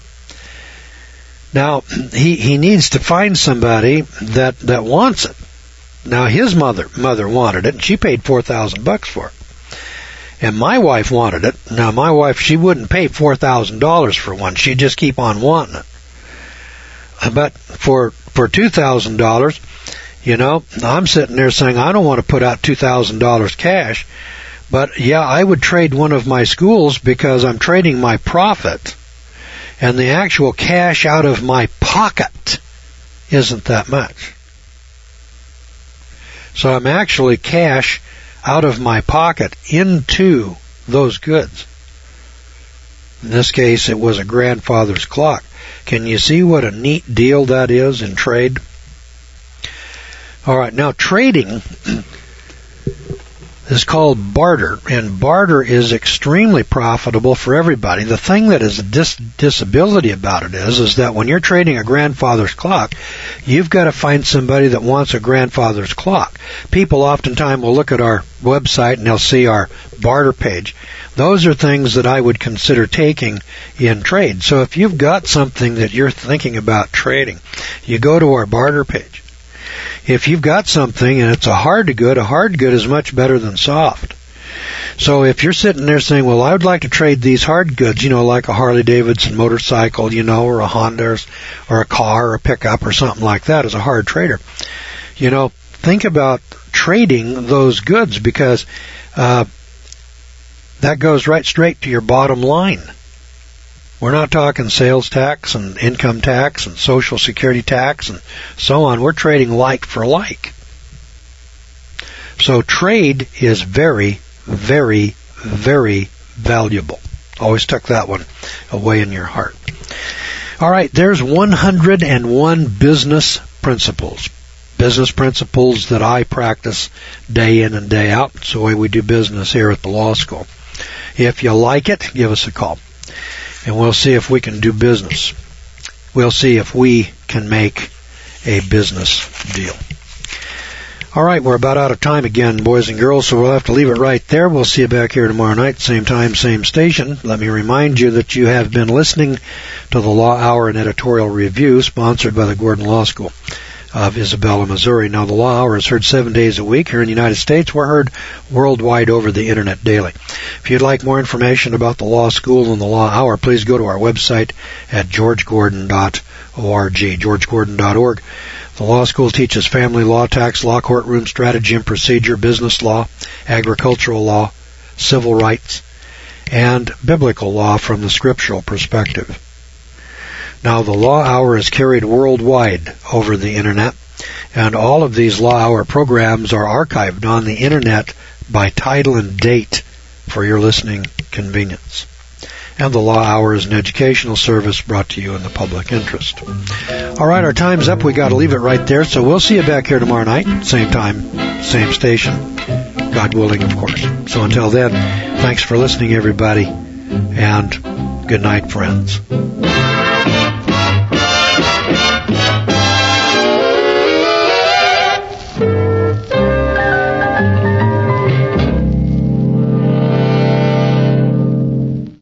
Now he he needs to find somebody that that wants it. Now his mother mother wanted it, and she paid four thousand bucks for it. And my wife wanted it. Now my wife, she wouldn't pay four thousand dollars for one. She'd just keep on wanting it. But for for two thousand dollars, you know, I'm sitting there saying I don't want to put out two thousand dollars cash. But yeah, I would trade one of my schools because I'm trading my profit, and the actual cash out of my pocket isn't that much. So I'm actually cash out of my pocket into those goods. In this case, it was a grandfather's clock. Can you see what a neat deal that is in trade? All right, now trading is called barter, and barter is extremely profitable for everybody. The thing that is a dis- disability about it is, is that when you're trading a grandfather's clock, you've got to find somebody that wants a grandfather's clock. People oftentimes will look at our website and they'll see our barter page. Those are things that I would consider taking in trade. So if you've got something that you're thinking about trading, you go to our barter page. If you've got something and it's a hard good, a hard good is much better than soft. So if you're sitting there saying, well, I would like to trade these hard goods, you know, like a Harley-Davidson motorcycle, you know, or a Honda, or a car, or a pickup, or something like that as a hard trader, you know, think about trading those goods, because uh, that goes right straight to your bottom line. We're not talking sales tax and income tax and social security tax and so on. We're trading like for like. So trade is very, very, very valuable. Always tuck that one away in your heart. All right, there's one hundred one business principles. Business principles that I practice day in and day out. It's the way we do business here at the law school. If you like it, give us a call. And we'll see if we can do business. We'll see if we can make a business deal. All right, we're about out of time again, boys and girls, so we'll have to leave it right there. We'll see you back here tomorrow night, same time, same station. Let me remind you that you have been listening to the Law Hour and Editorial Review, sponsored by the Gordon Law School of Isabella, Missouri. Now, the Law Hour is heard seven days a week here in the United States. We're heard worldwide over the Internet daily. If you'd like more information about the Law School and the Law Hour, please go to our website at george gordon dot org, george gordon dot org. The Law School teaches family law, tax law, courtroom strategy and procedure, business law, agricultural law, civil rights, and biblical law from the scriptural perspective. Now, the Law Hour is carried worldwide over the Internet, and all of these Law Hour programs are archived on the Internet by title and date for your listening convenience. And the Law Hour is an educational service brought to you in the public interest. All right, our time's up. We got to leave it right there, so we'll see you back here tomorrow night, same time, same station, God willing, of course. So until then, thanks for listening, everybody, and good night, friends.